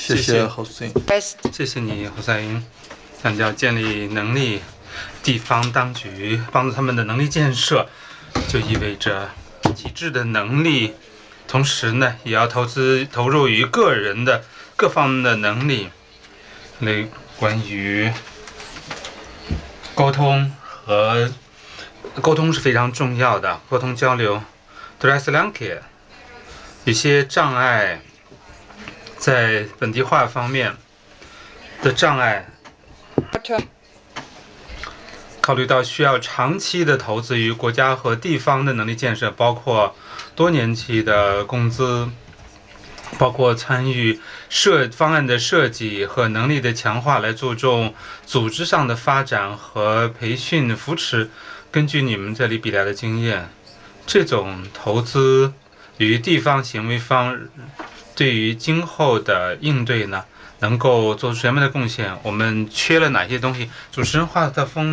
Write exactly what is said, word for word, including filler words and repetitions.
谢谢侯思颖。 谢谢你，胡赛因。强调建立能力，地方当局帮助他们的能力建设，就意味着体制的能力，同时呢，也要投资投入于个人的各方面的能力。类关于沟通和沟通是非常重要的，沟通交流。Draslanke 有些障碍，在本地化方面的障碍，考虑到需要长期的投资于国家和地方的能力建设，包括多年期的工资，包括参与设方案的设计和能力的强化，来注重组织上的发展和培训扶持。根据你们这里比来的经验，这种投资与地方行为方对于今后的应对呢，能够做出什么样的贡献？我们缺了哪些东西？主持人画的风。